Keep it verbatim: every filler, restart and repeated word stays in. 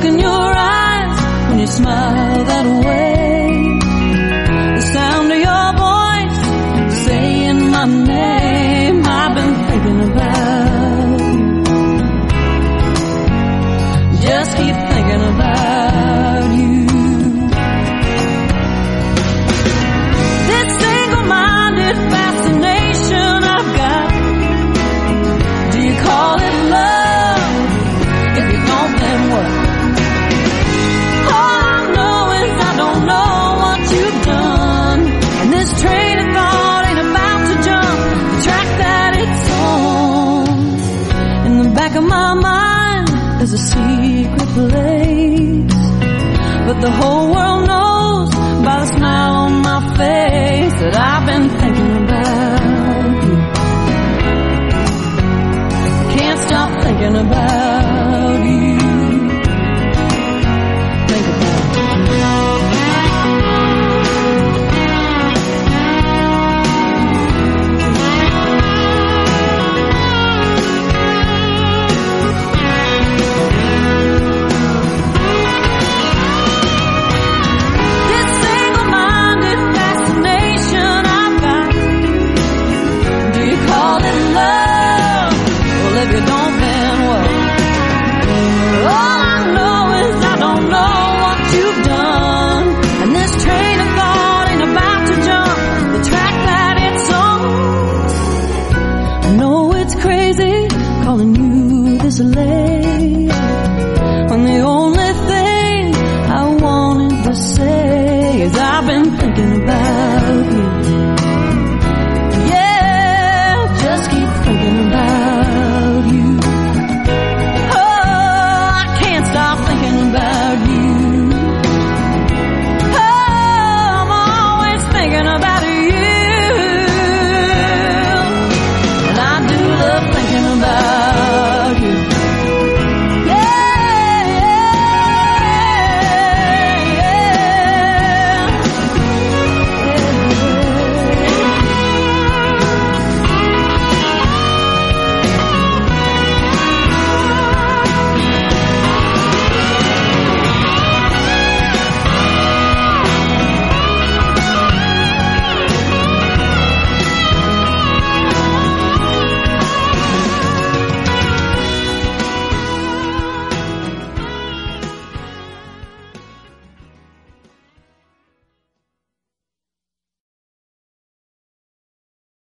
look in your eyes when you smile that way. The sound of your voice saying my name. I've been thinking about you. Just keep thinking about you. This single-minded fascination I've got. Do you call it love? If you don't, then what? All I know is I don't know what you've done, and this train of thought ain't about to jump the track that it's on. In the back of my mind there's a secret place, but the whole world knows by the smile on my face that I've been thinking about you. Can't stop thinking about you. Think about you. This single-minded fascination I've got. Do you call it love? Well, if you don't, then what? All I know is I don't know what you've done, and this train of thought ain't about to jump the track that it's on. I know it's crazy calling you this late.